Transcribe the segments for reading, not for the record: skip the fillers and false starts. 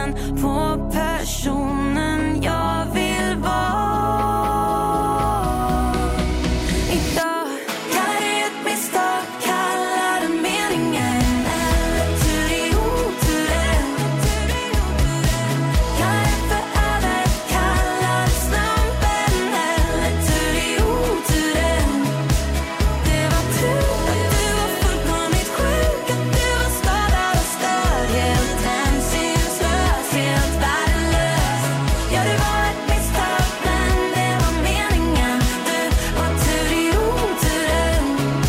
namnen på personen jag vill vara. Idag kan det ett misstag, kalla det meningen, eller tur i oturen. Kan det föröver, kalla det slumpen, eller tur i oturen. Det var tur att du var fullkomligt sjuk, att du var skadad och störd, helt hänsynslös, helt värdelös. Ja, det var ett misstag, men det var meningen. Du var tur i oturen.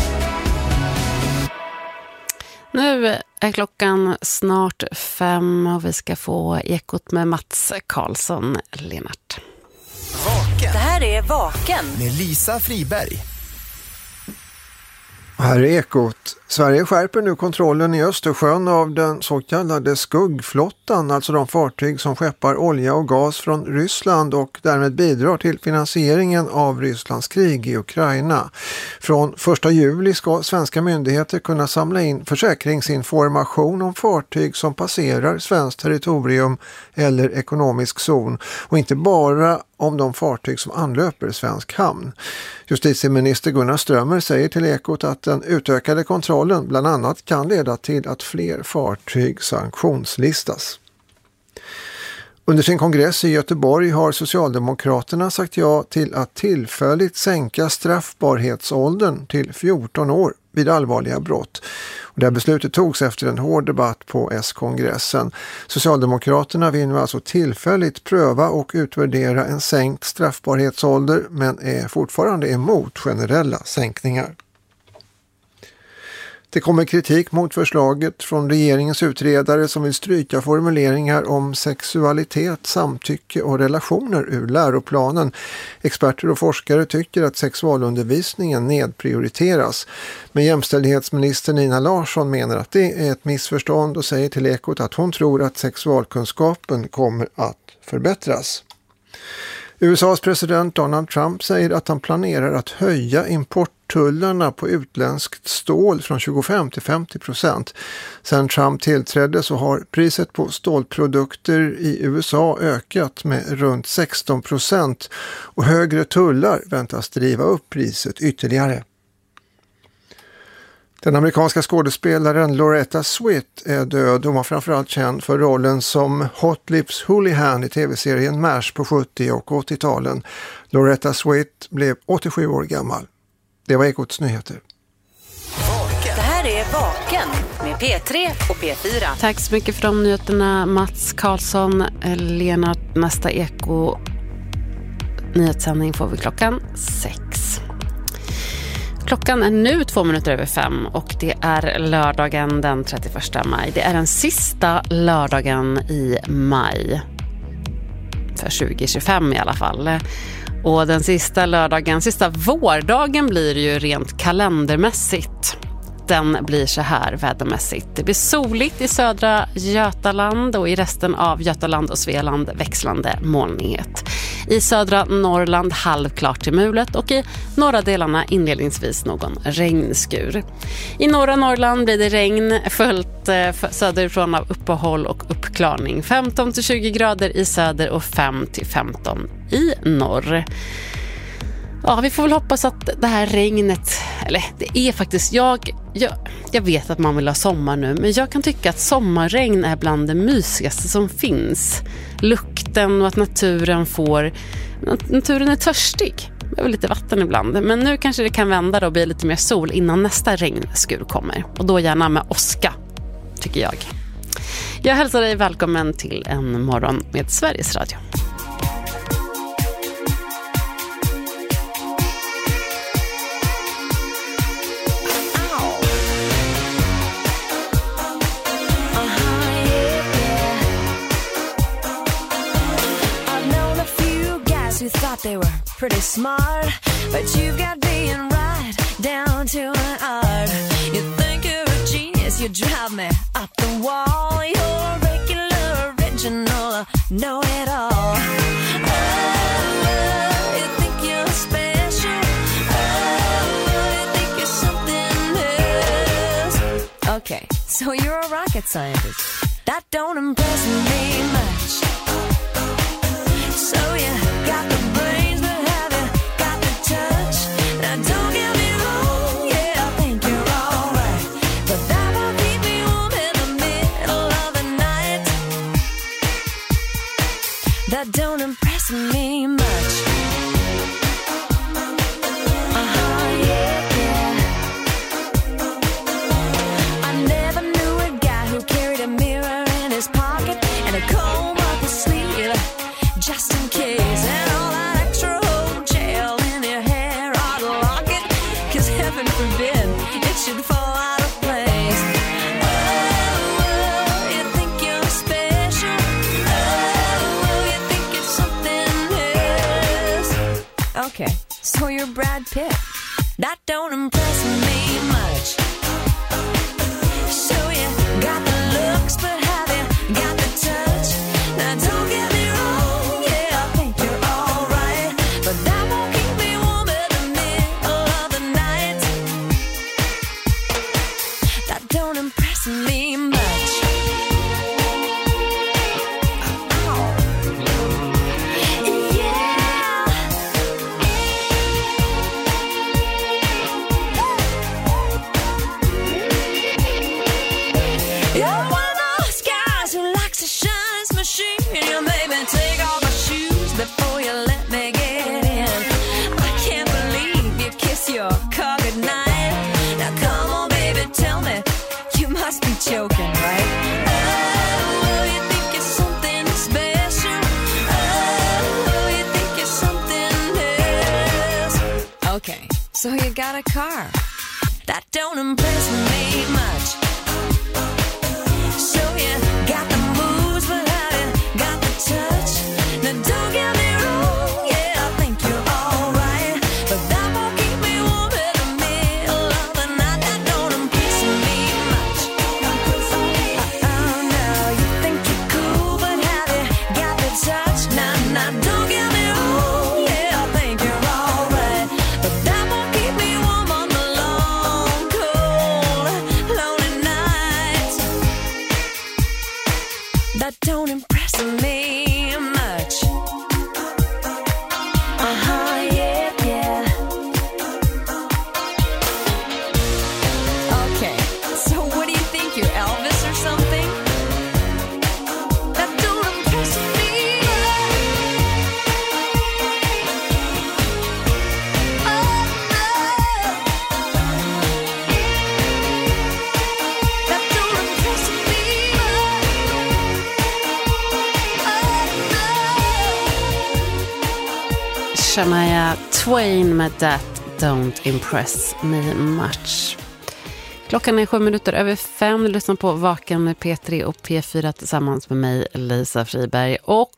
Nu är klockan snart 5 och vi ska få Ekot med Mats Karlsson, Lennart. Vaken Det här är Vaken. med Lisa Friberg. Här är Ekot. Sverige skärper nu kontrollen i Östersjön av den så kallade skuggflottan, alltså de fartyg som skeppar olja och gas från Ryssland och därmed bidrar till finansieringen av Rysslands krig i Ukraina. Från 1 juli ska svenska myndigheter kunna samla in försäkringsinformation om fartyg som passerar svenskt territorium eller ekonomisk zon och inte bara om de fartyg som anlöper svensk hamn. Justitieminister Gunnar Strömmer säger till Ekot att den utökade kontrollen bland annat kan leda till att fler fartyg sanktionslistas. Under sin kongress i Göteborg har Socialdemokraterna sagt ja till att tillfälligt sänka straffbarhetsåldern till 14 år vid allvarliga brott. Och det här beslutet togs efter en hård debatt på S-kongressen. Socialdemokraterna vill nu alltså tillfälligt pröva och utvärdera en sänkt straffbarhetsålder, men är fortfarande emot generella sänkningar. Det kommer kritik mot förslaget från regeringens utredare som vill stryka formuleringar om sexualitet, samtycke och relationer ur läroplanen. Experter och forskare tycker att sexualundervisningen nedprioriteras. Men jämställdhetsminister Nina Larsson menar att det är ett missförstånd och säger till Ekot att hon tror att sexualkunskapen kommer att förbättras. USAs president Donald Trump säger att han planerar att höja importtullarna på utländskt stål från 25 till 50%. Sedan Trump tillträdde så har priset på stålprodukter i USA ökat med runt 16% och högre tullar väntas driva upp priset ytterligare. Den amerikanska skådespelaren Loretta Swit är död. Hon var framförallt känd för rollen som Hot Lips Houlihan i tv-serien MASH på 70- och 80-talen. Loretta Swit blev 87 år gammal. Det var Ekots nyheter. Det här är Vaken med P3 och P4. Tack så mycket för de nyheterna, Mats Karlsson. Lennart, nästa Eko-nyhetssändning får vi klockan 6. Klockan är nu 2:05 och det är lördagen den 31 maj. Det är den sista lördagen i maj. För 2025 i alla fall. Och den sista lördagen, sista vårdagen blir det ju rent kalendermässigt. Den blir så här vädermässigt. Det blir soligt i södra Götaland och i resten av Götaland och Svealand växlande molnighet. I södra Norrland halvklart till mulet och i norra delarna inledningsvis någon regnskur. I norra Norrland blir det regn följt söderifrån av uppehåll och uppklarning. 15-20 grader i söder och 5-15 i norr. Ja, vi får väl hoppas att det här regnet, eller det är faktiskt, jag vet att man vill ha sommar nu, men jag kan tycka att sommarregn är bland det mysigaste som finns. Lukten och att naturen är törstig. Det är väl lite vatten ibland, men nu kanske det kan vända då och bli lite mer sol innan nästa regnskur kommer. Och då gärna med åska, tycker jag. Jag hälsar dig välkommen till en morgon med Sveriges Radio. Who thought they were pretty smart, but you got being right down to an art. You think you're a genius, you drive me up the wall. You're regular, original, know it all. Oh, you think you're special. Oh, you think you're something else. Okay, so you're a rocket scientist. that don't impress me much. So you got the brains, but have you got the touch? Now don't get me wrong, yeah, I think you're alright, but that won't keep me warm in the middle of the night. That don't impress me much. Just in case, and all that extra old gel in your hair ought to lock it, 'cause heaven forbid it should fall out of place. Oh, you think you're special. Oh, you think it's something else. Okay, so you're Brad Pitt. That don't impress me much. So you got the looks, but have you got the touch? Now don't get me wrong, but that won't keep me warm in the middle of the night. That don't impress me much. Oh. Yeah. You're one of those guys who likes to shine his machine. You made me take off my shoes before you let me get in. I can't believe you kiss your car goodnight. Now come on baby, tell me, you must be joking, right? Oh, you think it's something special. Oh, you think it's something else. Okay, so you got a car. That don't impress me much. So you got the moves, but have you got the touch? Now don't get me wrong, yeah, I think you're alright, but that won't keep me warm in the middle of the night. That don't impress me much. Oh no, you think you're cool, but have you got the touch? Now don't get me wrong, yeah, I think you're alright, but that won't keep me warm on the long, cold, lonely nights. That don't impress me much. Yeah, yeah. Okay, so what do you think, you're Elvis or something? That don't impress me much. Oh no. That don't impress me much. Shania Twain med That Don't Impress Me Much. Klockan är 7:07. Du lyssnar på Vaken med P3 och P4 tillsammans med mig, Lisa Friberg. Och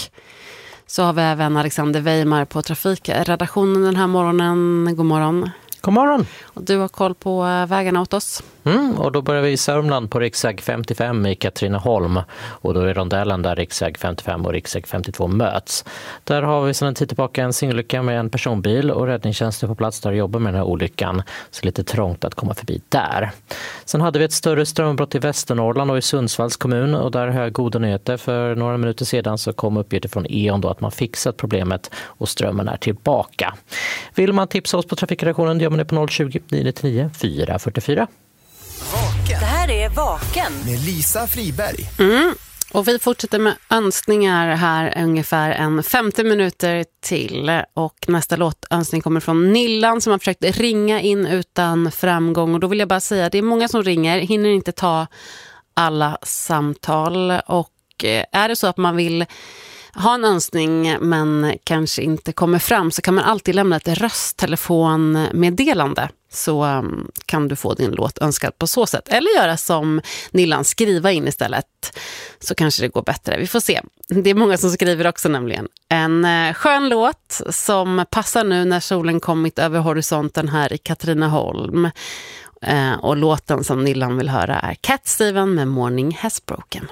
så har vi även Alexander Weimar på trafikredaktionen den här morgonen. God morgon. God morgon. Och du har koll på vägarna åt oss. Och då börjar vi i Sörmland på riksväg 55 i Katrineholm, och då är rondellen där riksväg 55 och riksväg 52 möts. Där har vi sedan en tid tillbaka en singelolycka med en personbil, och räddningstjänsten på plats där jobbar med den här olyckan, så lite trångt att komma förbi där. Sen hade vi ett större strömbrott i Västernorrland och i Sundsvalls kommun, och där har jag goda nyheter. För några minuter sedan så kom uppgifter från E.ON då att man fixat problemet och strömmen är tillbaka. Vill man tipsa oss på trafikredaktionen gör man det på 020 999 444. Vaken Det här är Vaken. med Lisa Friberg. Och vi fortsätter med önskningar här ungefär en 50 minuter till. Och nästa låtönskning kommer från Nillan som har försökt ringa in utan framgång. Och då vill jag bara säga att det är många som ringer, hinner inte ta alla samtal. Och är det så att man vill ha en önskning men kanske inte kommer fram, så kan man alltid lämna ett rösttelefonmeddelande, så kan du få din låt önskad på så sätt. Eller göra som Nillan, skriva in istället, så kanske det går bättre. Vi får se. Det är många som skriver också nämligen. En skön låt som passar nu när solen kommit över horisonten här i Katrineholm. Och låten som Nillan vill höra är Cat Steven med Morning Has Broken.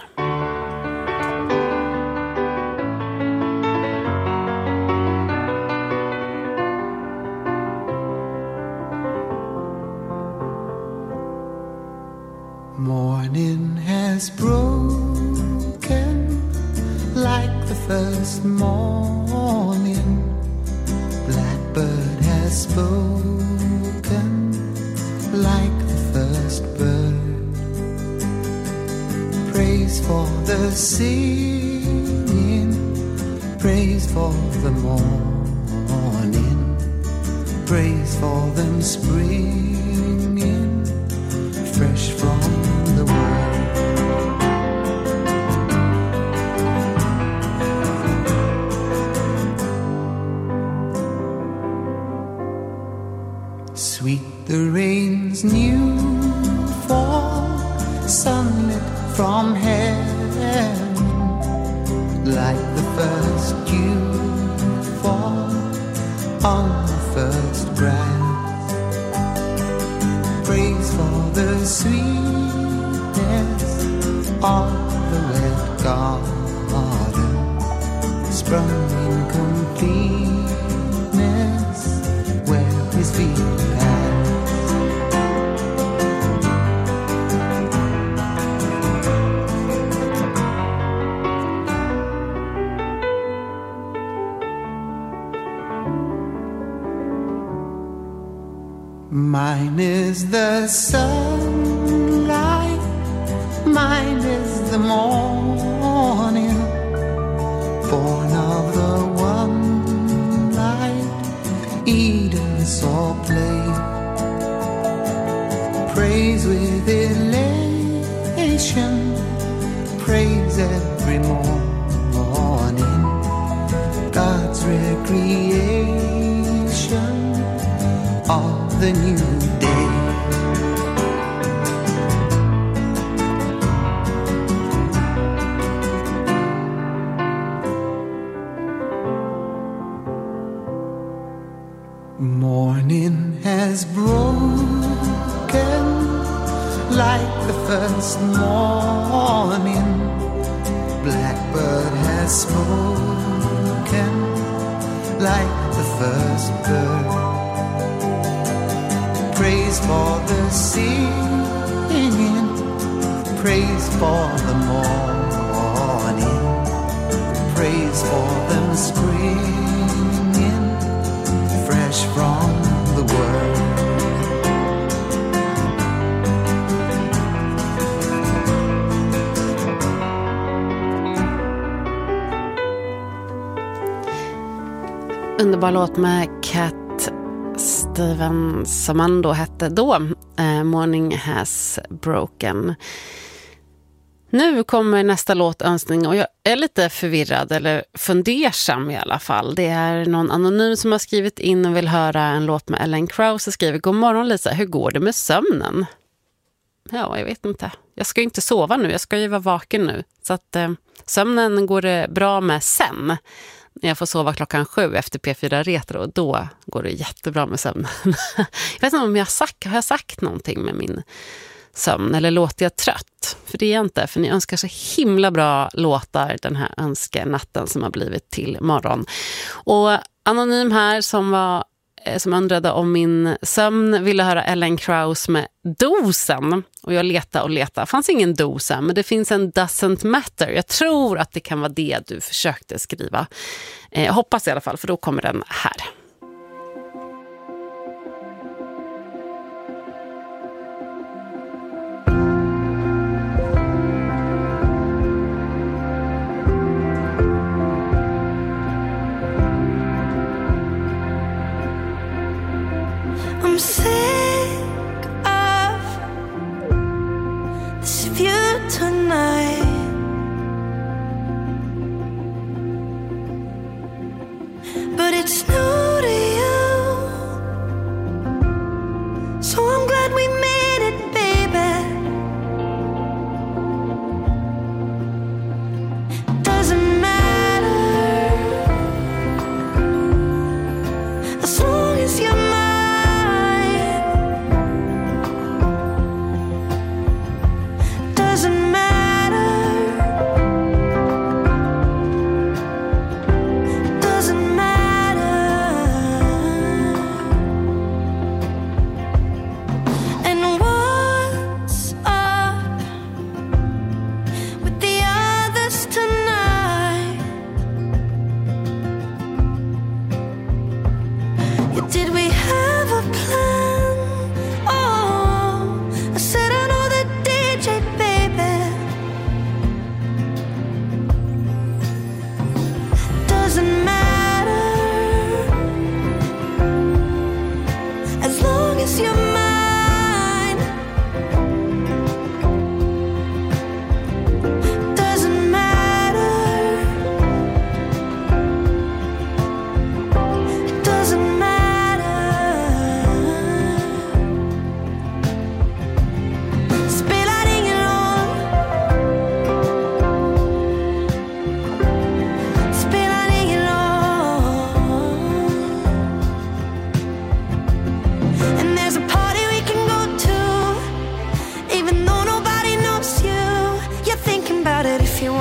Morning has broken first morning, blackbird has spoken like the first bird. Praise for the singing, praise for the morning, praise for them springing fresh from the world. Sweet the rain's new fall, sunlit from heaven, like the first dew fall on the first grass. Praise for the sweetness of the wet garden, sprung in completeness where his feet mine is the sunlight, mine is the morning, born of the one light Eden saw play. Praise with elation, praise every morning, God's recreation of the new day. Morning has broken like the first morning, blackbird has spoken like the first bird. Praise for the singing, praise for the morning, praise for them springing fresh from the world. Underbar låt med Cat Stevens som han då hette då, Morning Has Broken. Nu kommer nästa låtönskning och jag är lite förvirrad eller fundersam i alla fall. Det är någon anonym som har skrivit in och vill höra en låt med Ellen Krause och skriver: God morgon Lisa, hur går det med sömnen? Ja, jag vet inte. Jag ska ju inte sova nu, jag ska ju vara vaken nu. Så att sömnen går det bra med sen. När jag får sova 7:00 efter P4 Retro, då går det jättebra med sömnen. Jag vet inte om har jag sagt någonting med min sömn, eller låter jag trött? För det är jag inte, för ni önskar så himla bra låtar den här önskenatten som har blivit till morgon. Och anonym här som undrade om min sömn ville höra Ellen Krause med Dosen. Och jag letade. Det fanns ingen dosa, men det finns en Doesn't Matter. Jag tror att det kan vara det du försökte skriva. Jag hoppas i alla fall, för då kommer den här. I'm sick of this view tonight. But it's new to you, so I'm glad we made it, baby. Doesn't matter as long as you're mine. Doesn't matter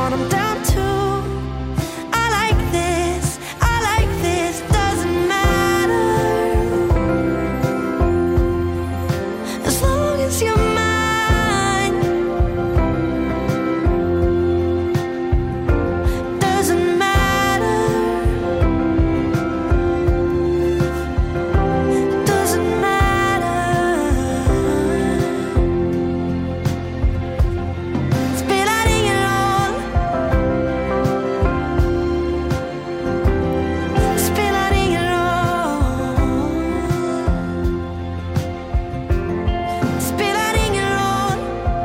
what I'm down to. I like this, doesn't matter. As long as you're mine, doesn't matter. Doesn't matter. Spelar ingen roll. Spelar ingen roll. Spelar ingen roll.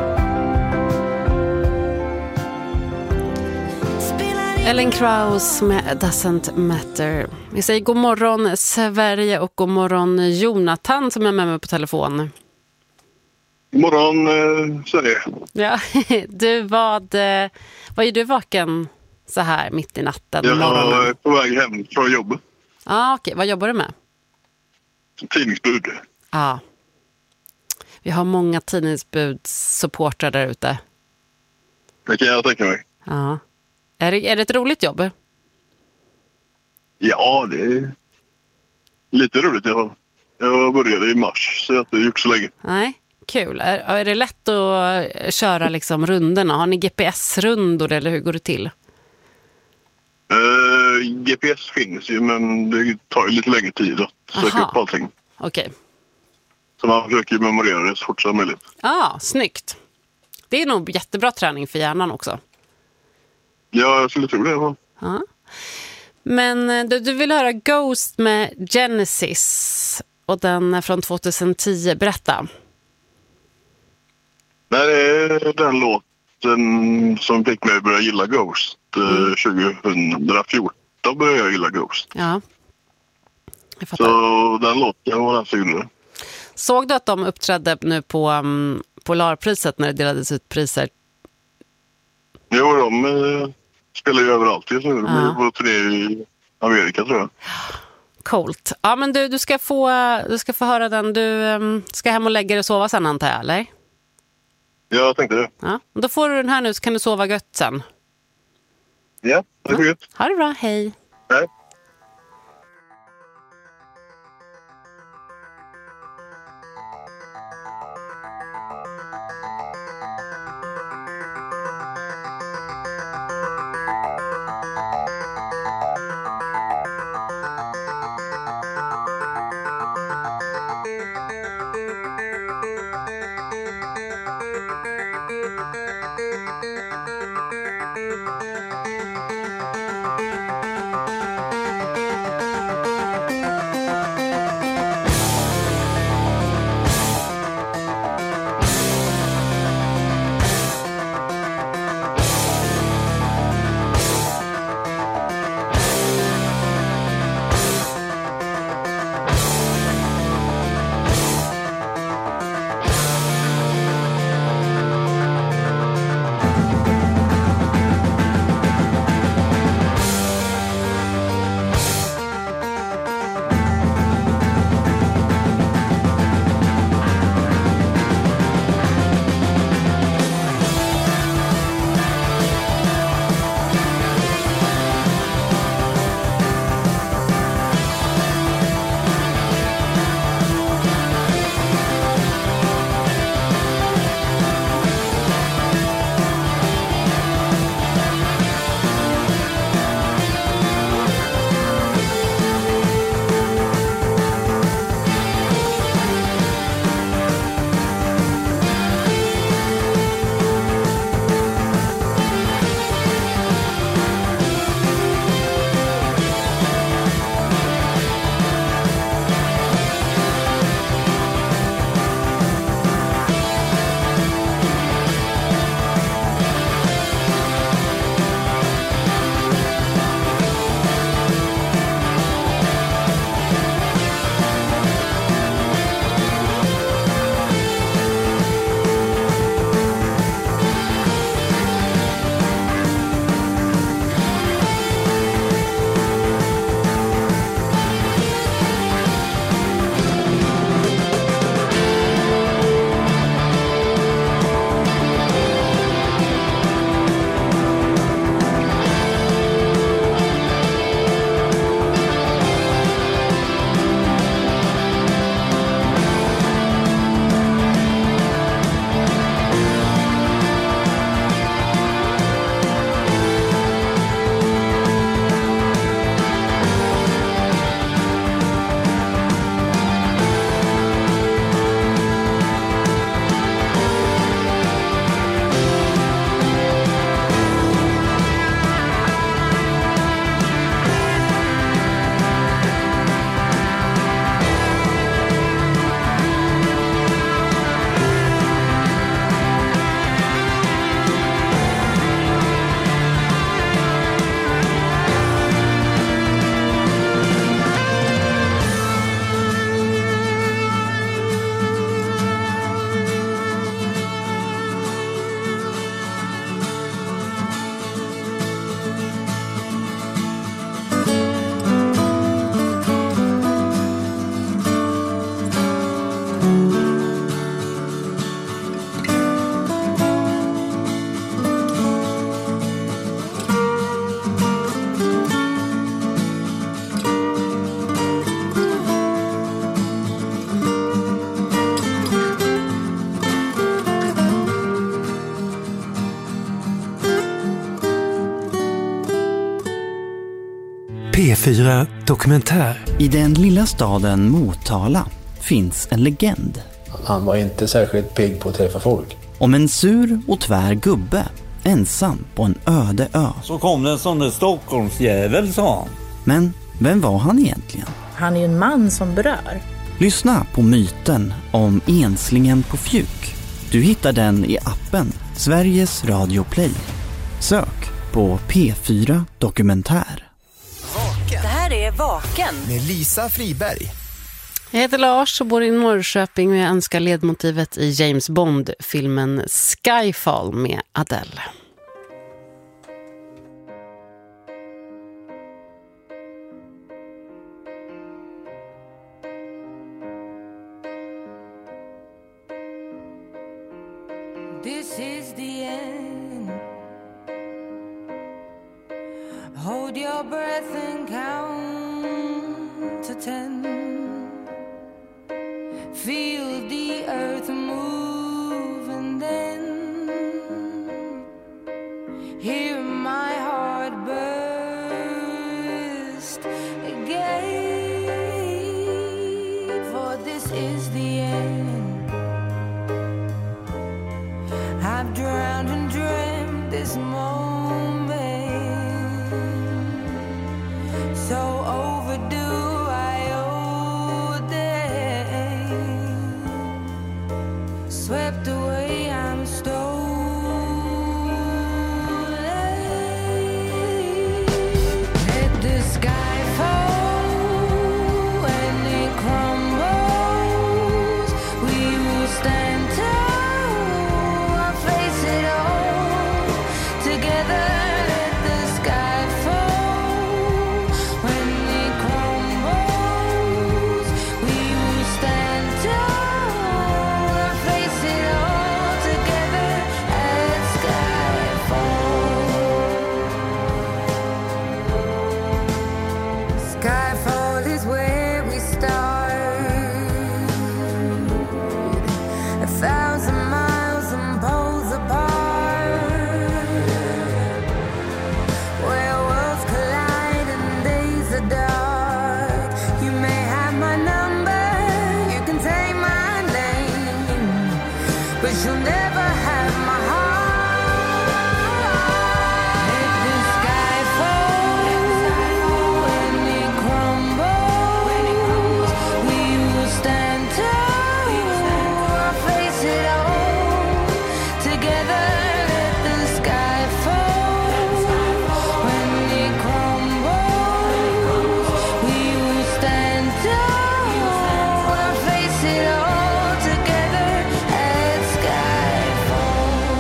Spelar ingen Ellen Krauss med Doesn't Matter. Vi säger god morgon Sverige och god morgon Jonathan som är med mig på telefon. God morgon, Sverige. Ja, du vad är du vaken så här mitt i natten? Jag morgonen? är på väg hem från jobbet. Okej. Vad jobbar du med? Tidningsbud. Ja. Vi har många tidningsbudssupportrar där ute. Det kan jag tänka mig. Ja. Är det ett roligt jobb? Ja, det är lite roligt. Jag började i mars, så jag har inte gjort så länge. Nej, kul. Är det lätt att köra liksom rundorna? Har ni GPS-rundor eller hur går det till? GPS finns ju, men det tar ju lite längre tid att söka Aha. upp allting. Okej. Så man försöker memorera det så fort som möjligt. Snyggt. Det är nog jättebra träning för hjärnan också. Ja, jag skulle tro det. Ja. Ja. Men du vill höra Ghost med Genesis och den är från 2010. Berätta. Det är den låten som fick mig att börja gilla Ghost. 2014 började jag gilla Ghost. Ja. Jag fattar. Så den låten var den som gjorde det. Såg du att de uppträdde nu på Polarpriset när det delades ut priser? Jo, de spelar ju överallt just nu. De är på turné i Amerika, tror jag. Coolt. Ja, men du ska få höra den. Du ska hem och lägga dig och sova sen, antar jag, eller? Jag tänkte det. Ja. Då får du den här nu så kan du sova gött sen. Ja, det är gött. Ha det bra, hej. Nej. P4 Dokumentär. I den lilla staden Motala finns en legend. Han var inte särskilt pigg på att träffa folk. Om en sur och tvär gubbe, ensam på en öde ö. Så kom det en sån där Stockholmsjävel, sa han. Men vem var han egentligen? Han är ju en man som berör. Lyssna på myten om enslingen på Fjuk. Du hittar den i appen Sveriges Radio Play. Sök på P4 Dokumentär. Det här är Vaken med Lisa Friberg. Jag heter Lars och bor i Norrköping och jag önskar ledmotivet i James Bond-filmen Skyfall med Adele. This is the end. Hold your breath and count to 10. Feel the earth move and then hear my heart burst again. For this is the end. I've drowned and dreamt this moment, so overdue I owe them. Swept away, I'm stolen. Let the sky fall when it crumbles. We will stand tall, face it all together. Let the sky fall when it crumbles. We will stand tall, face it all together. Let sky fall. Skyfall is where we start. 1,000 miles and poles apart, where worlds collide and days are dark. You may have my number, you can take my name, but you'll never have my heart. Let the sky fall when it crumbles. We will stand tall, face it all together. Let the sky fall when it crumbles. We will stand tall, face it all together. Let sky fall.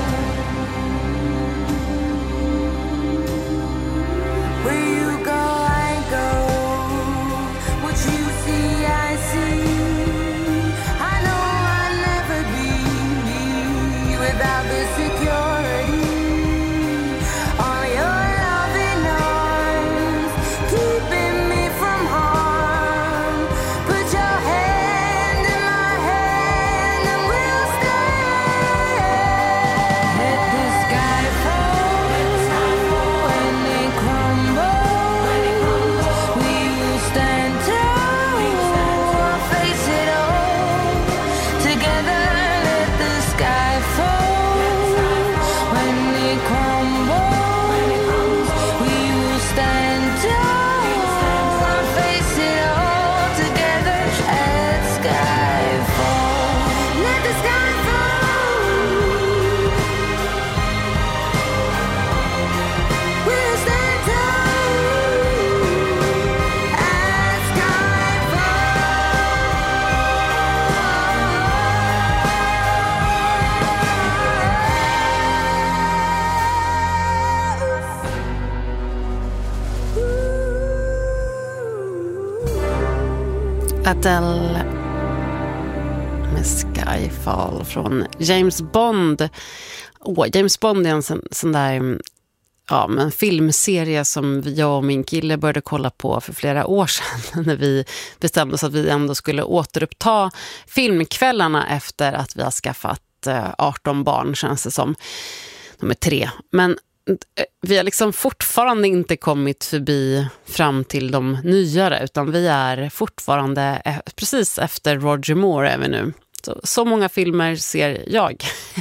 Where you go, I go. What you see, I see. I know I'll never be without the security. All your loving arms keeping me from harm. Put your hand in my hand and we'll stay. Let the sky fall when it crumbles. We will stand tall, face it all together. Let the sky fall when it crumbles. We will stand tall, face it all together. Let sky fall. Let the sky fall. We'll stand tall as sky Adele med Skyfall från James Bond. James Bond är en sån där men filmserie som jag och min kille började kolla på för flera år sedan när vi bestämde oss att vi ändå skulle återuppta filmkvällarna efter att vi har skaffat 18 barn, känns det som. De är 3. Men vi har liksom fortfarande inte kommit förbi fram till de nyare, utan vi är fortfarande precis efter Roger Moore är vi nu. Så många filmer ser jag.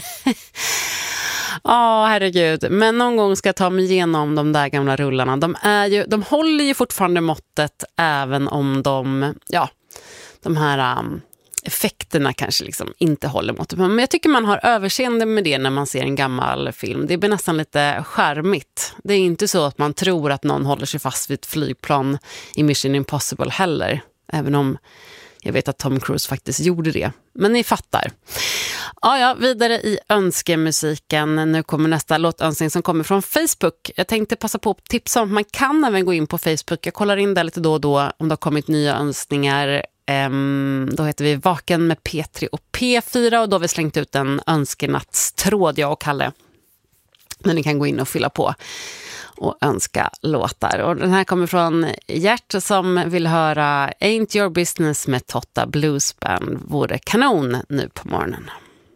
Herregud. Men någon gång ska jag ta mig igenom de där gamla rullarna. De håller ju fortfarande måttet, även om de här effekterna kanske liksom inte håller måttet. Men jag tycker man har överseende med det när man ser en gammal film. Det blir nästan lite charmigt. Det är inte så att man tror att någon håller sig fast vid ett flygplan i Mission Impossible heller. Även om jag vet att Tom Cruise faktiskt gjorde det. Men ni fattar. Vidare i önskemusiken. Nu kommer nästa låtönskning som kommer från Facebook. Jag tänkte passa på att tipsa om att man kan även gå in på Facebook. Jag kollar in där lite då och då om det har kommit nya önskningar. Då heter vi Vaken med P3 och P4 och då har vi slängt ut en önskenattstråd, jag och Kalle. Men ni kan gå in och fylla på och önska låtar. Och den här kommer från Gert som vill höra Ain't Your Business med Totta Blues Band. Vore kanon nu på morgonen.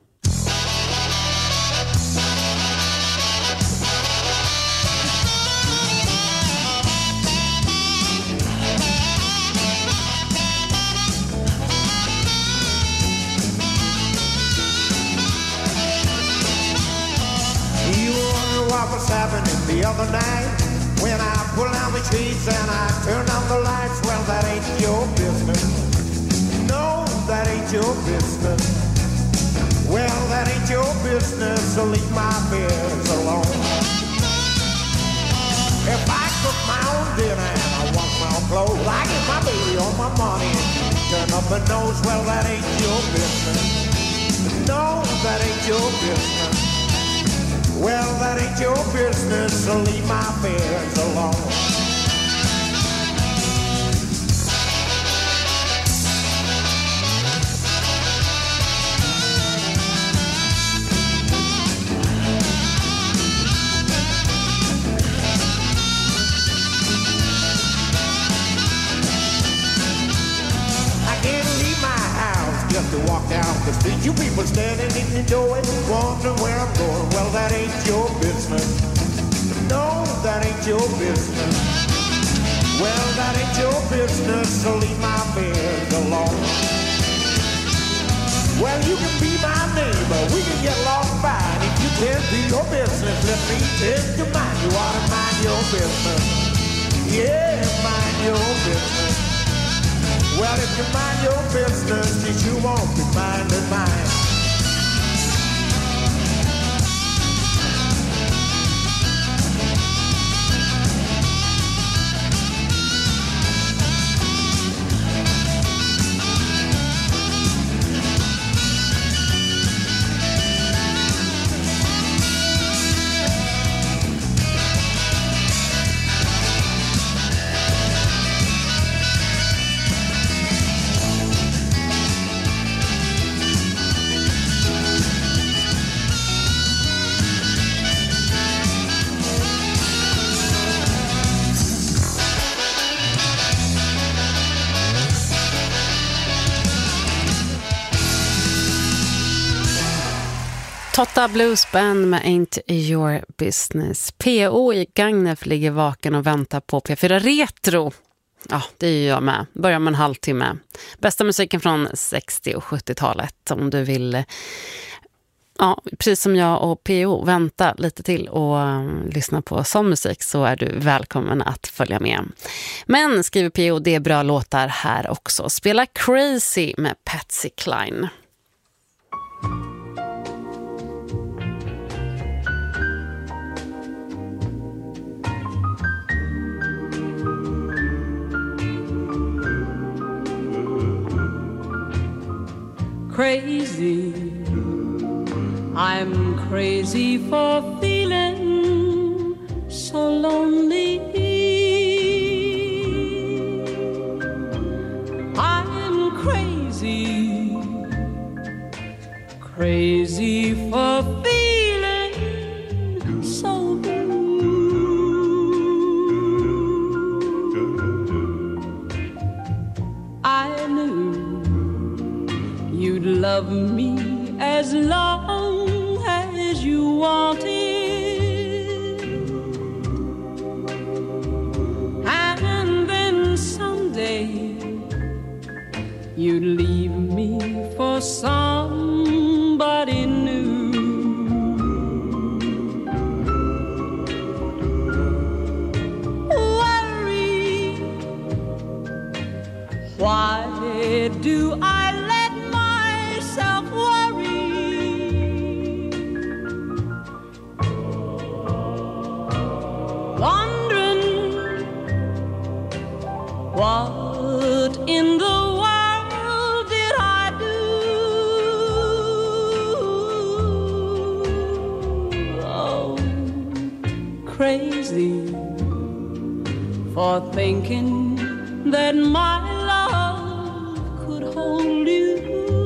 What was happening the other night when I pulled down the trees and I turned on the lights? Well, that ain't your business. No, that ain't your business. Well, that ain't your business, so leave my fears alone. If I cook my own dinner and I wash my own clothes, I get my baby on my money and turn up her nose. Well, that ain't your business. No, that ain't your business. Well, that ain't your business, so leave my affairs alone. Just to walk down the street, you people standing in the doorway, wondering where I'm going. Well, that ain't your business. No, that ain't your business. Well, that ain't your business, so leave my affairs alone. Well, you can be my neighbor, we can get along fine. If you tend to your business, let me tend to mine. You ought to mind your business. Yeah, mind your business. Well, if you mind your business, then you won't be minding mine. Totta Blues Band med Ain't Your Business. P.O. i Gagnef ligger vaken och väntar på P4 Retro. Ja, det är ju jag med. Börjar med en halvtimme. Bästa musiken från 60- och 70-talet. Om du vill, precis som jag och P.O. vänta lite till och lyssna på sån musik, så är du välkommen att följa med. Men, skriver P.O., det är bra låtar här också. Spela Crazy med Patsy Cline. Crazy, I'm crazy for feeling so lonely. I'm crazy, crazy for feeling so blue. I knew you'd love me as long as you wanted, you'd leave me for somebody new. Worry, why do I let myself worry? Wondering what in the world did I do? Oh, crazy for thinking that my love could hold you.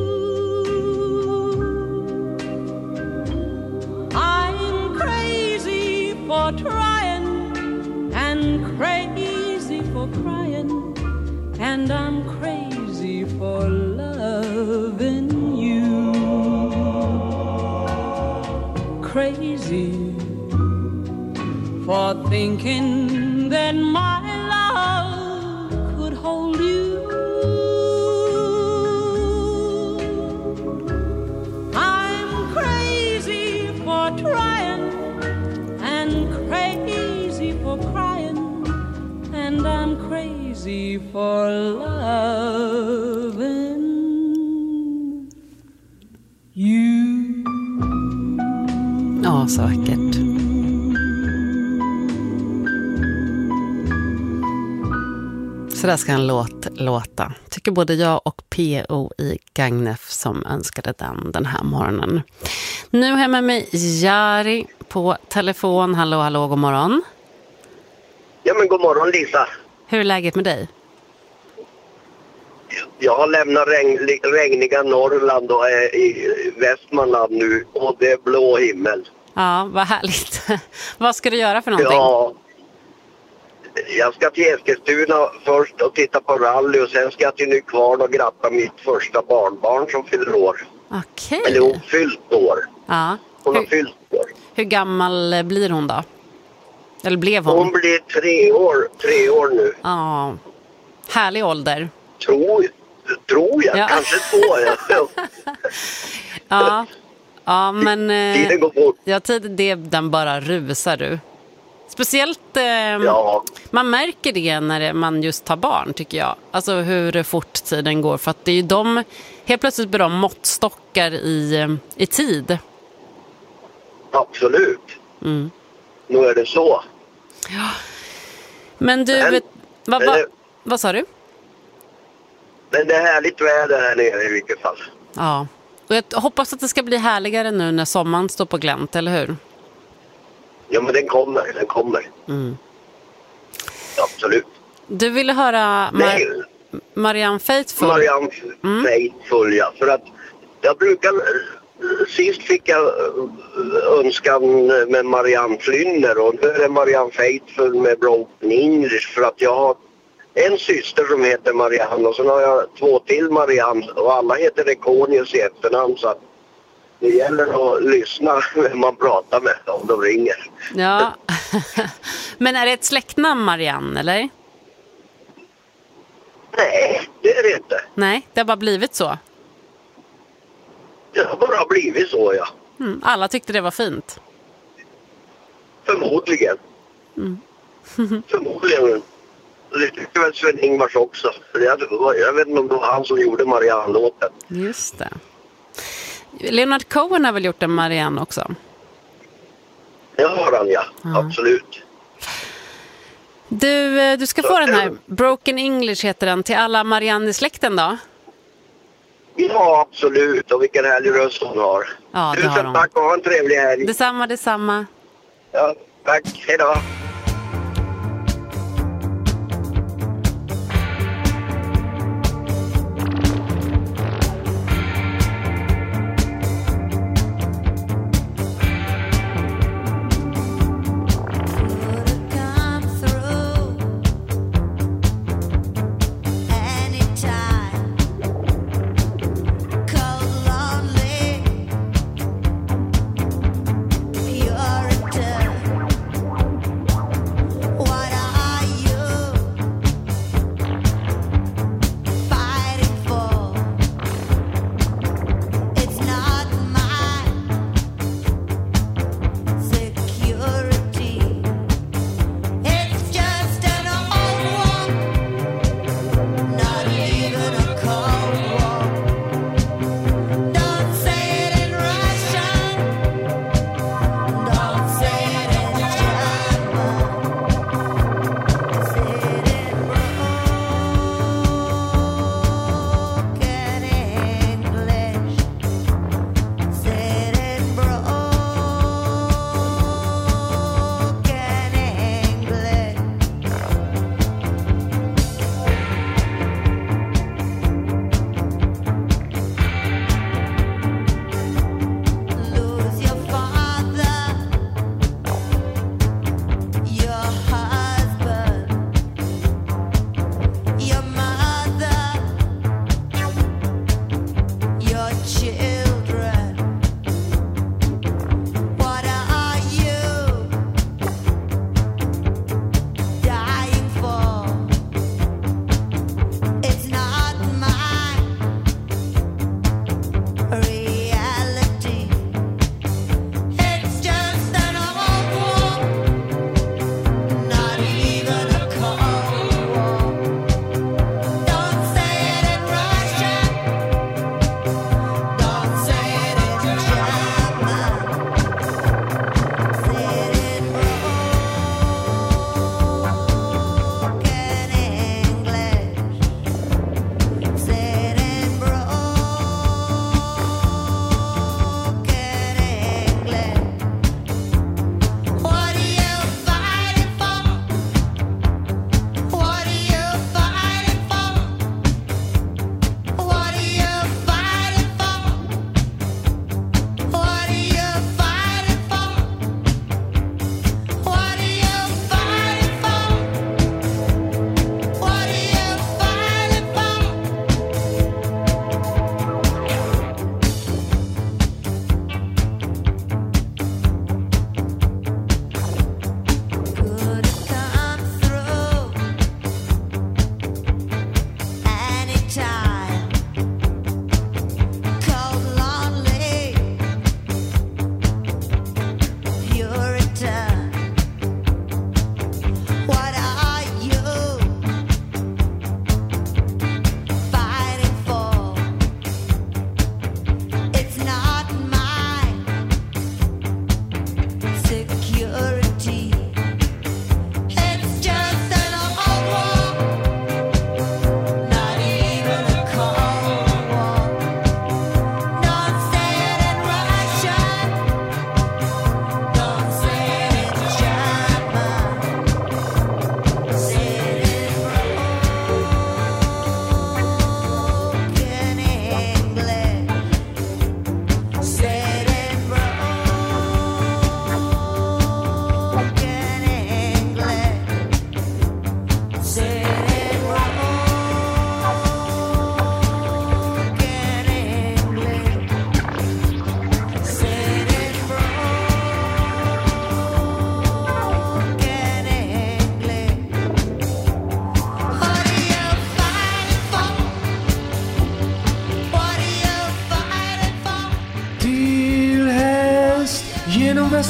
I'm crazy for trying and crazy for crying, and I'm crazy for loving you. Crazy for thinking that my love could hold you. I'm crazy for trying and crazy for crying, and I'm crazy for loving you. Ja, så vackert. Så där ska en låt låta. Tycker både jag och P.O. i Gagnef som önskade den här morgonen. Nu har jag med mig Jari på telefon. Hallå, god morgon. Ja, men god morgon Lisa. Hur är läget med dig? Jag har lämnat regniga Norrland och är i Västmanland nu och det är blå himmel. Ja, vad härligt. Vad ska du göra för någonting? Ja, jag ska till Eskilstuna först och titta på rally och sen ska jag till Nykvarn och gratta mitt första barnbarn som fyller år. Okej. Eller hon fyllt år. Ja. Hon har fyllt år. Hur gammal blir hon då? Eller blev hon? Hon blir 3 år nu. Ja, härlig ålder. Tror jag. Ja. Kanske 2. Ja, men tiden går fort. Ja, den bara rusar du. Speciellt man märker det när man just tar barn, tycker jag. Alltså hur fort tiden går, för att det är ju helt plötsligt blir de måttstockar i tid. Absolut. Nu är det så. Ja. Men du, vad sa du? Men det är härligt väder här nere i vilket fall. Ja, och jag hoppas att det ska bli härligare nu när sommaren står på glänt, eller hur? Ja, men den kommer. Absolut. Du ville höra Marianne Faithfull. Marianne Faithfull, ja. För att jag brukar... Sist fick jag önskan med Marianne Flynner och nu är det Marianne Faithfull med Broken English, för att jag har en syster som heter Marianne och sen har jag 2 till Marianne och alla heter Rekonius i efternamn, så att det gäller att lyssna när man pratar med om de ringer. Ja, men är det ett släktnamn Marianne, eller? Nej, det är det inte. Nej, det har bara blivit så. Det har bara blivit så, ja. Alla tyckte det var fint. Förmodligen. Förmodligen. Det tyckte väl Sven-Ingvars också. Jag vet inte om det var han som gjorde Marianne-låten. Just det. Leonard Cohen har väl gjort en Marianne också? Det har han, ja. Absolut. Du ska få den här. Broken English heter den. Till alla Marianne i släkten då? Ja, absolut. Och vilken härlig röst hon har. Ja, det Tusen tack och ha en trevlig helg. Detsamma. Ja, tack. Hej då.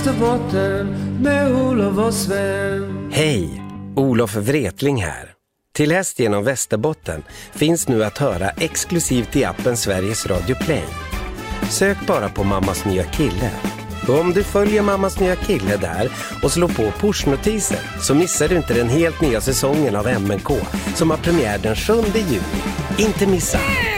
Västerbotten med Olof och Sven. Hej, Olof Wretling här. Till häst genom Västerbotten finns nu att höra exklusivt i appen Sveriges Radio Play. Sök bara på Mammas nya kille. Och om du följer Mammas nya kille där och slår på pushnotiser så missar du inte den helt nya säsongen av MNK som har premiär den 7 juni. Inte missa!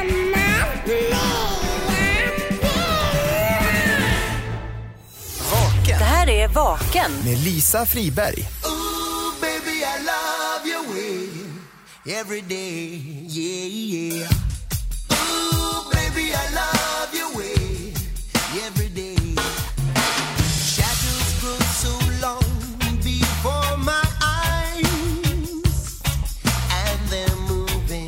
Det här är Vaken med Lisa Friberg. Ooh, baby, I love your way every day, yeah, yeah. Ooh, baby, I love your way every day. Shadows grow so long before my eyes, and they're moving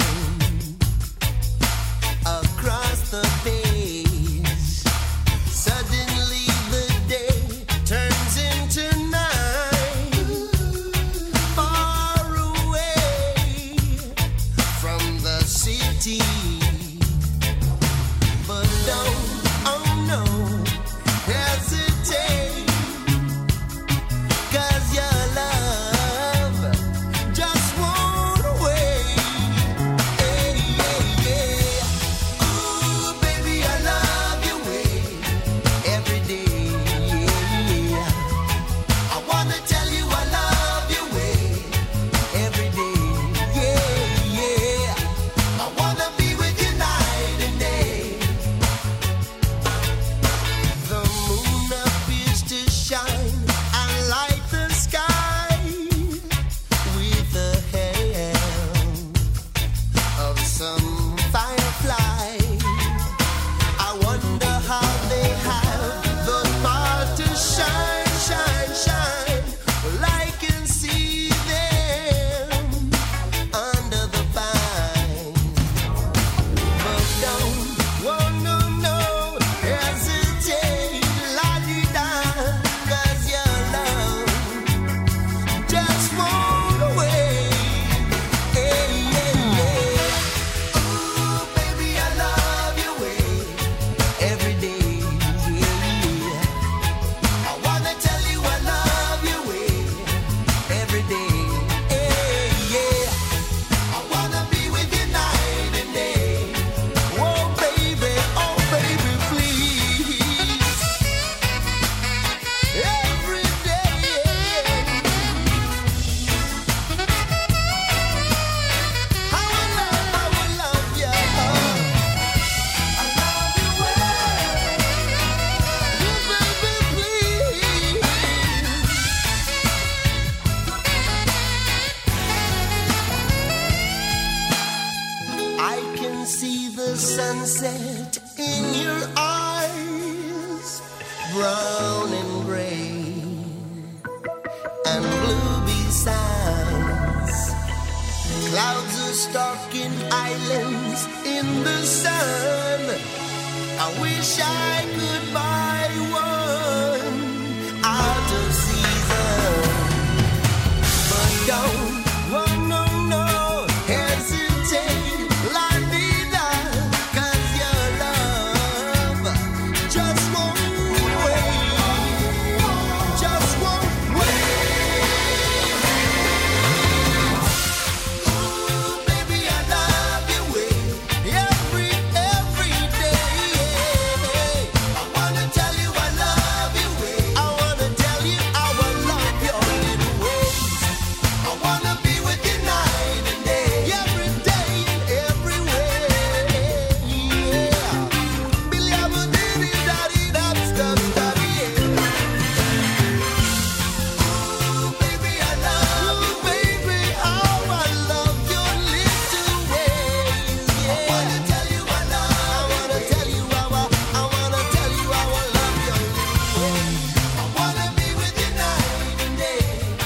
across the page. Suddenly the day turns into night, far away from the city. But don't, oh no, hesitate, 'cause your love just won't wait. Hey, yeah, yeah. Ooh, baby, I love your way every day, yeah. I wanna tell you I love your way every day, yeah, yeah. I wanna be with you night and day. The moon appears to shine and light the sky with the help of some firefly. I wonder how they have the power to shine, shine, shine. Well, I can see them under the pine. But don't, oh no, no, hesitate, la-di-da, 'cause your love just won't wait. Hey, yeah, yeah. Ooh, baby, I love your way every day, yeah. I wanna tell you I love your way every day, hey, yeah. I wanna be with you night and day. Oh baby, please. Every day. I will love you. I love you well. Oh baby, please. I can see the sunset in your eyes, brown and gray and blue besides. Clouds are stalking islands in the sun. I wish I could buy one out of season. But don't, oh no, no, hesitate, la-di-da, 'cause your love just won't wait, just won't wait. Ooh, baby, I love your way every day. I wanna tell you I love your way. I wanna tell you I will love your little ways. I wanna be with you night and day, every day and everywhere, yeah. Billy-abba-diddy-daddy-dab-stab-daddy, yeah. Ooh, baby, I love you, baby. Oh, I love your little ways, yeah. I wanna tell you I love, I wanna tell you I wanna tell you I will love your little ways. I wanna be with you night and day.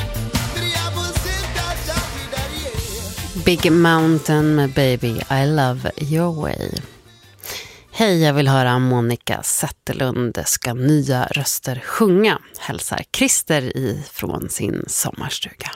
Billy-abba-diddy-daddy-daddy, yeah. Big Mountain med Baby I Love Your Way. Hej, jag vill höra Monica Zetterlund ska nya röster sjunga. Hälsar Christer från sin sommarstuga.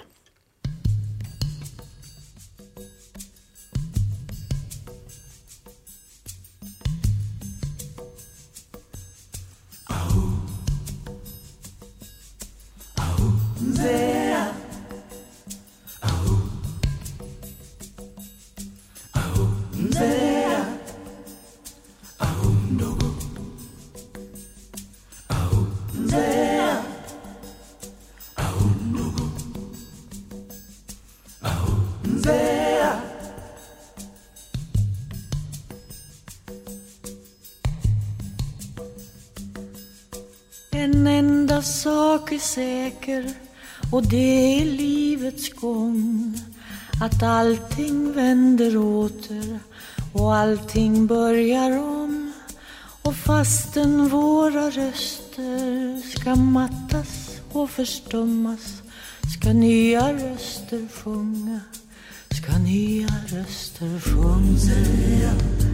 säker, och det är livets gång, att allting vänder åter och allting börjar om. Och fastän våra röster ska mattas och förstummas, ska nya röster sjunga, ska nya röster sjunga.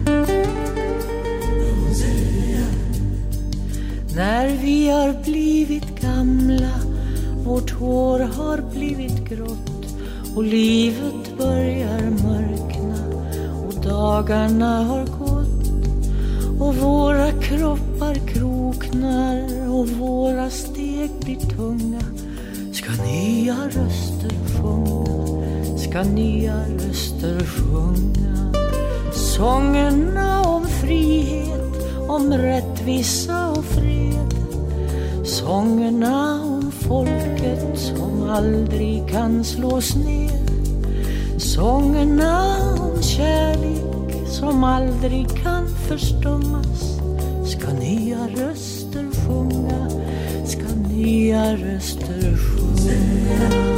När vi har blivit gamla, vårt hår har blivit grått och livet börjar mörkna och dagarna har gått och våra kroppar kroknar och våra steg blir tunga, ska nya röster sjunga, ska nya röster sjunga. Sångerna om frihet, om rättvisa och fred, sångerna om folket som aldrig kan slås ner, sångerna om kärlek som aldrig kan förstummas, ska nya röster sjunga, ska nya röster sjunga.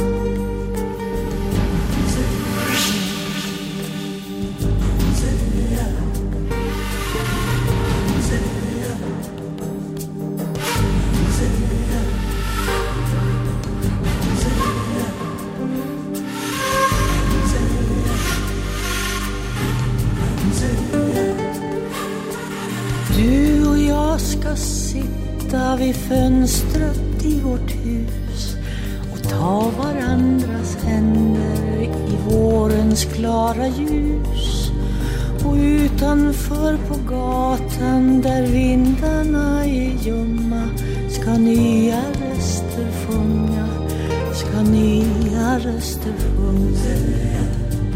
Du och jag ska sitta vid fönstret i vårt hus och ta varandras händer i vårens klara ljus. Och utanför på gatan där vindarna är ljumma, ska nya röster sjunga, ska nya röster sjunga.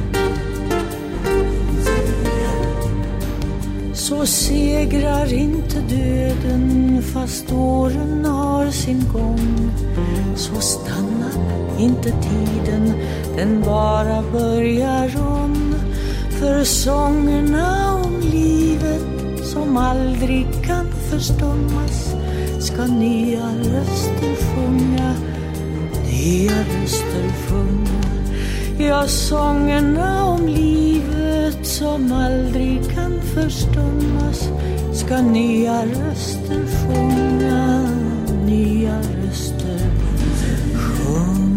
Så segrar inte döden fast åren har sin gång, så stannar inte tiden, den bara börjar om. För sångerna om livet som aldrig kan förstummas, ska nya röster sjunga, nya röster sjunga. Ja, sångerna om livet som aldrig kan förstummas, ska nya röster sjunga, nya röster sjunga.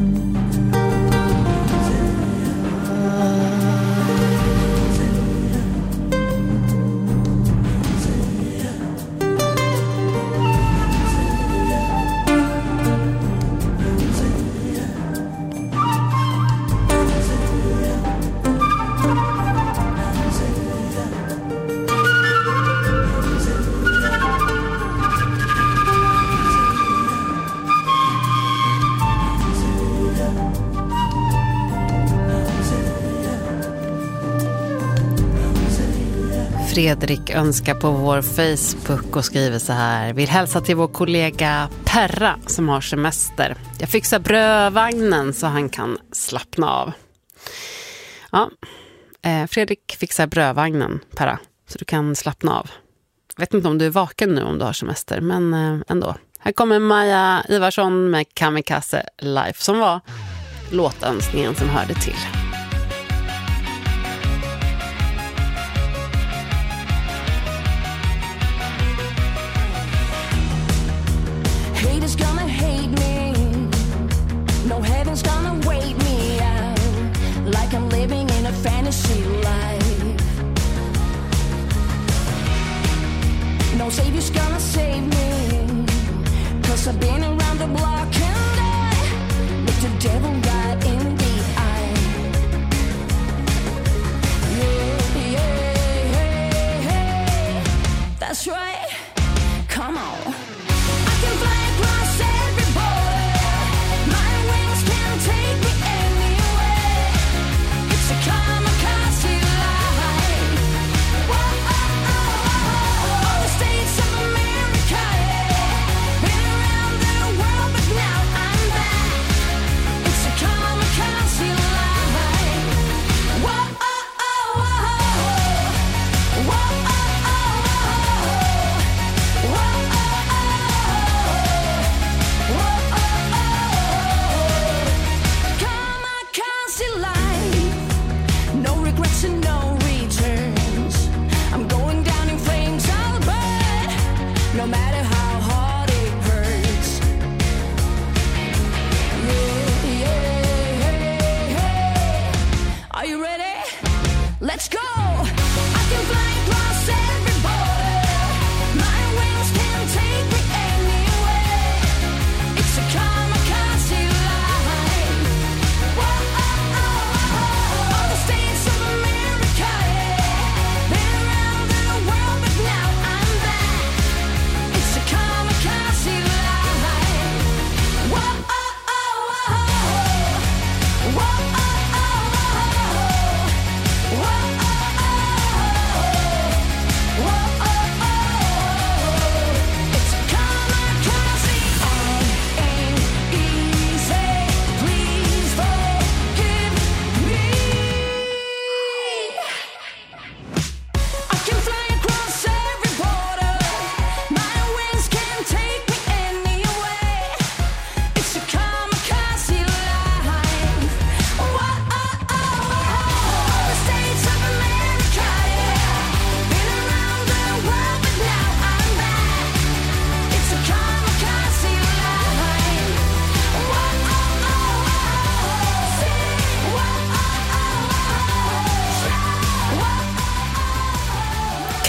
Fredrik önskar på vår Facebook och skriver så här: vill hälsa till vår kollega Perra som har semester. Jag fixar brödvagnen så han kan slappna av. Ja, Fredrik fixar brödvagnen, Perra, så du kan slappna av. Jag vet inte om du är vaken nu om du har semester, men ändå. Här kommer Maja Ivarsson med Kamikaze Life, som var låtönskningen som hörde till. Haters gonna hate me, no heaven's gonna wait me out, like I'm living in a fantasy life. No savior's gonna save me, 'cause I've been around the block and I looked the devil right in the eye.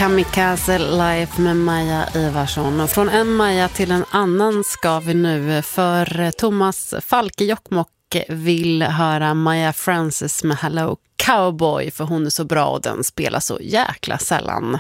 Kamikaze Life med Maja Ivarsson. Och från en Maja till en annan ska vi nu, för Thomas Falk i Jokkmokk vill höra Maya Francis med Hello Cowboy, för hon är så bra och den spelar så jäkla sällan.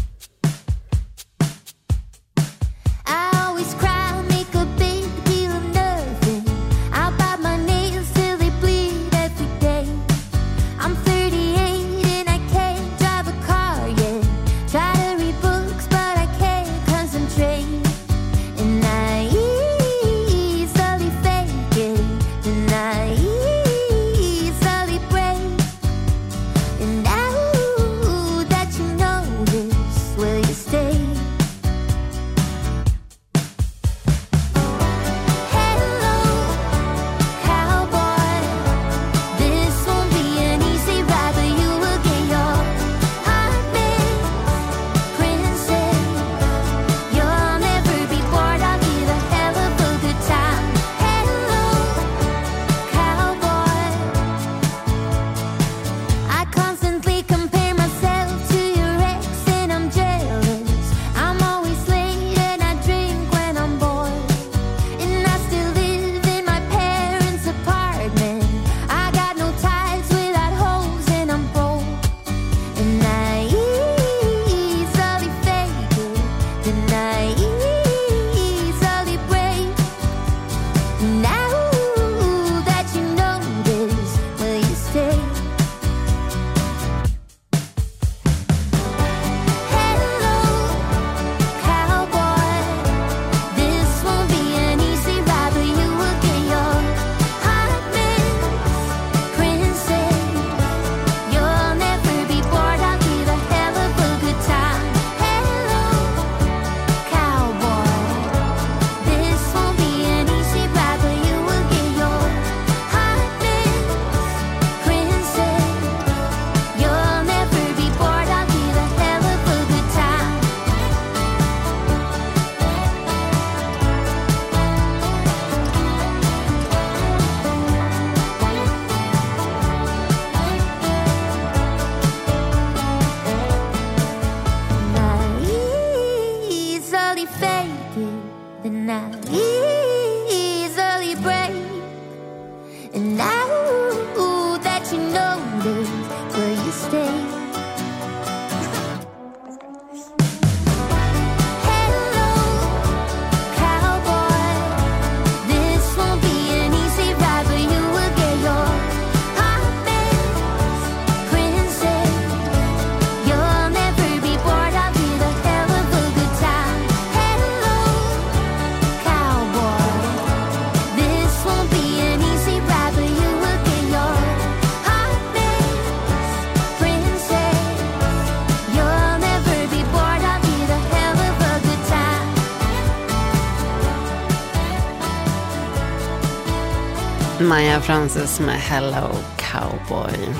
Maya Francis med Hello Cowboy.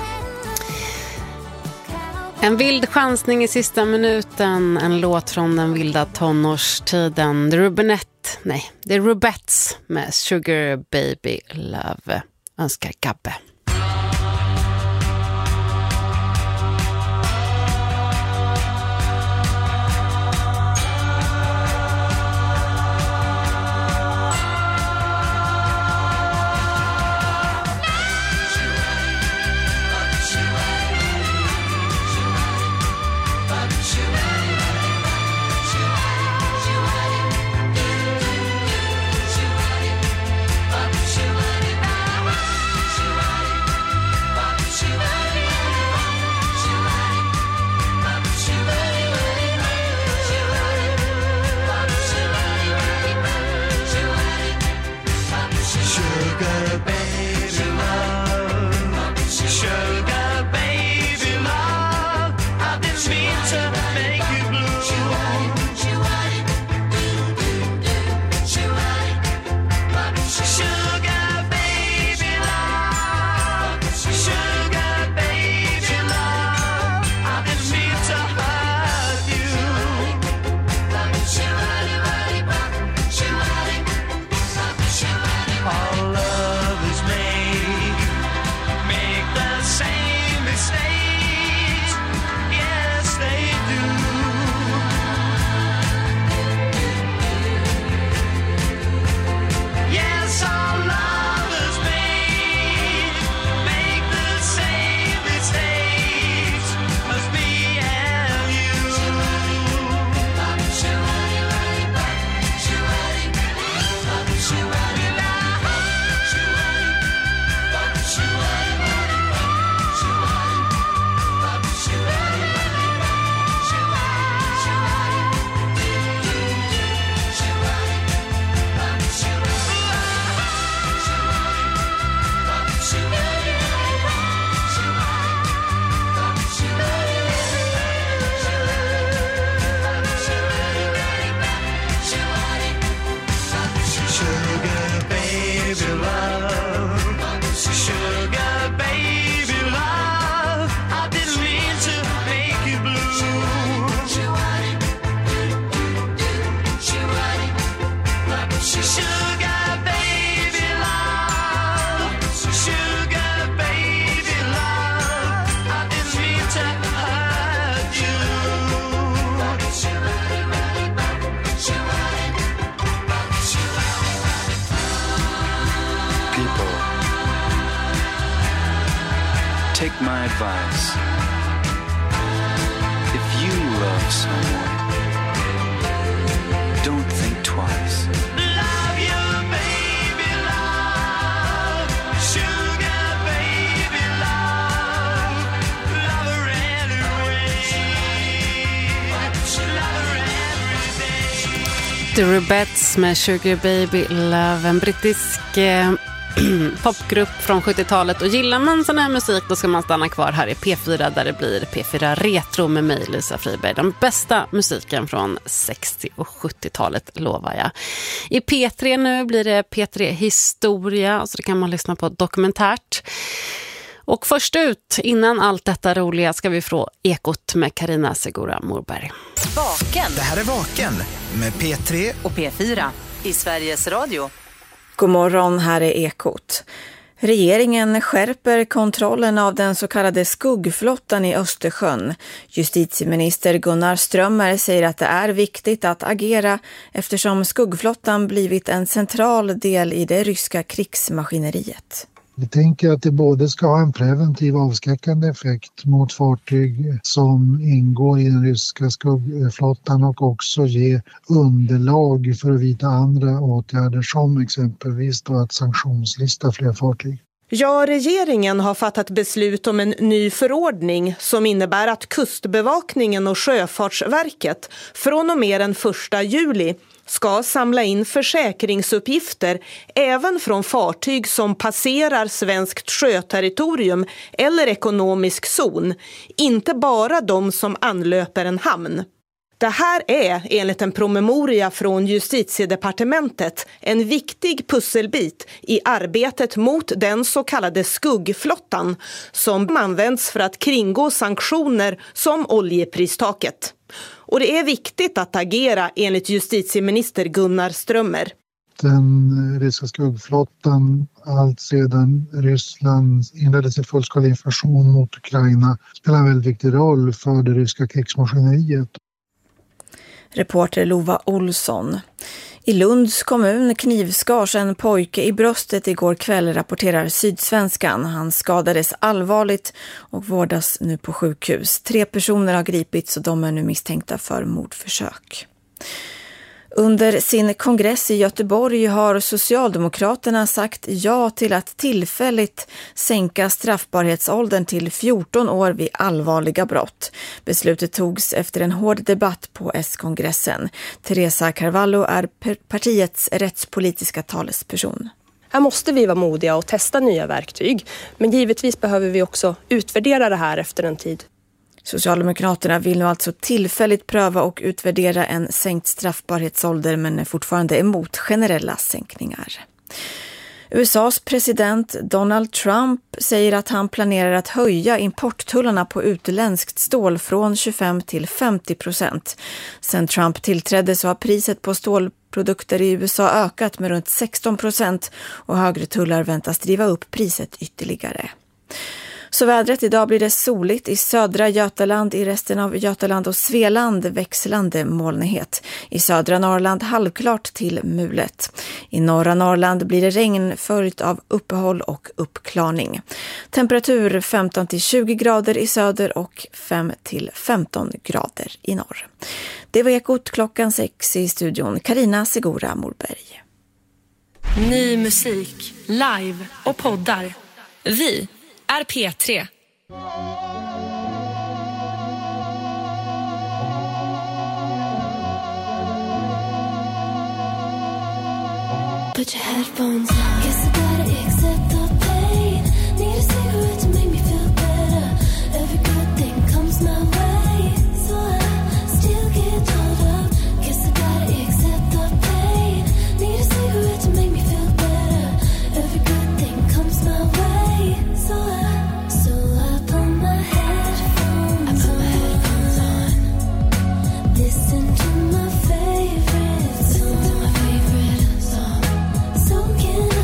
En vild chansning i sista minuten, en låt från den vilda tonårstiden. Det är Rubettes med Sugar Baby Love. Önskar Gabbe. Bye. take my advice. If you love someone, don't think twice. Love you, baby, love. Sugar, baby, love. Love her anyway. Love her every day. The Rubettes med Sugar Baby Love, en brittisk popgrupp från 70-talet. Och gillar man sån här musik, då ska man stanna kvar här i P4, där det blir P4 Retro med mig, Lisa Friberg. Den bästa musiken från 60- och 70-talet, lovar jag. I P3 nu blir det P3 Historia, så det kan man lyssna på dokumentärt. Och först ut, innan allt detta roliga, ska vi få Ekot med Carina Segura Morberg. Vaken. Det här är Vaken med P3 och P4 i Sveriges Radio. God morgon, här är Ekot. Regeringen skärper kontrollen av den så kallade skuggflottan i Östersjön. Justitieminister Gunnar Strömmer säger att det är viktigt att agera eftersom skuggflottan blivit en central del i det ryska krigsmaskineriet. Vi tänker att det både ska ha en preventiv avskräckande effekt mot fartyg som ingår i den ryska skuggflottan och också ge underlag för att vidta andra åtgärder som exempelvis då att sanktionslista fler fartyg. Ja, regeringen har fattat beslut om en ny förordning som innebär att Kustbevakningen och Sjöfartsverket från och med den 1 juli ska samla in försäkringsuppgifter även från fartyg som passerar svenskt sjöterritorium eller ekonomisk zon, inte bara de som anlöper en hamn. Det här är, enligt en promemoria från Justitiedepartementet, en viktig pusselbit i arbetet mot den så kallade skuggflottan som används för att kringgå sanktioner som oljepristaket. Och det är viktigt att agera, enligt justitieminister Gunnar Strömmer. Den ryska skuggflottan, allt sedan Ryssland inledde sin fullskaliga invasion mot Ukraina, spelar en väldigt viktig roll för det ryska krigsmaskineriet. Reporter Lova Olsson. I Lunds kommun knivskars en pojke i bröstet igår kväll, rapporterar Sydsvenskan. Han skadades allvarligt och vårdas nu på sjukhus. 3 personer har gripits och de är nu misstänkta för mordförsök. Under sin kongress i Göteborg har Socialdemokraterna sagt ja till att tillfälligt sänka straffbarhetsåldern till 14 år vid allvarliga brott. Beslutet togs efter en hård debatt på S-kongressen. Teresa Carvalho är partiets rättspolitiska talesperson. Här måste vi vara modiga och testa nya verktyg. Men givetvis behöver vi också utvärdera det här efter en tid. Socialdemokraterna vill nu alltså tillfälligt pröva och utvärdera en sänkt straffbarhetsålder, men är fortfarande emot generella sänkningar. USAs president Donald Trump säger att han planerar att höja importtullarna på utländskt stål från 25% till 50%. Sen Trump tillträdde så har priset på stålprodukter i USA ökat med runt 16% och högre tullar väntas driva upp priset ytterligare. Så vädret, idag blir det soligt i södra Götaland, i resten av Götaland och Svealand växlande molnighet. I södra Norrland halvklart till mulet. I norra Norrland blir det regn följt av uppehåll och uppklarning. Temperatur 15 till 20 grader i söder och 5 till 15 grader i norr. Det var Ekot, klockan 6 i studion. Carina Segura Morberg. Ny musik, live och poddar. Vi är P3. Put your headphones on. Guess I gotta accept the pain. Need a cigarette to make me feel better. Every good thing comes my way, so I still get caught up. Guess I gotta accept the pain. Need a cigarette to make me feel better. Every good thing comes my way, so I put my headphones on. Listen to my favorite song. So can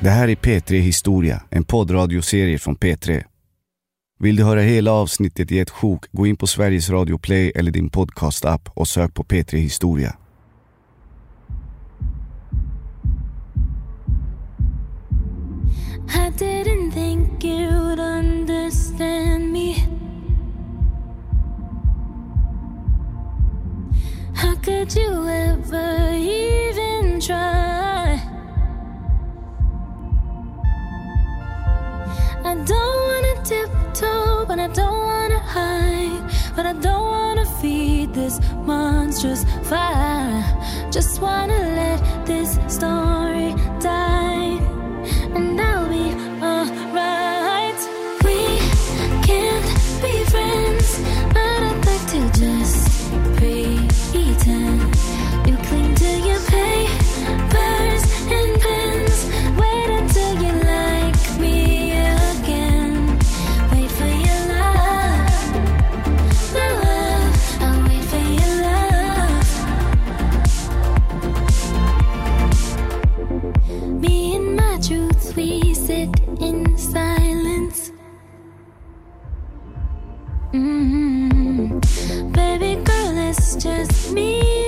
Det här är P3 Historia, en poddradioserie från P3. Vill du höra hela avsnittet i ett sjok, gå in på Sveriges Radio Play eller din podcast-app och sök på P3 Historia. I didn't think you'd understand me. How could you ever even try? I don't wanna tiptoe, but I don't wanna hide. But I don't wanna feed this monstrous fire. Just wanna let this story die, and I'll be alright. We can't be friends, but I'd like to just pretend. You cling to your papers and pens. Wait until you like me again. Wait for your love, love. I'll wait for your love. Me and my truth, we sit in silence. Baby girl, it's just me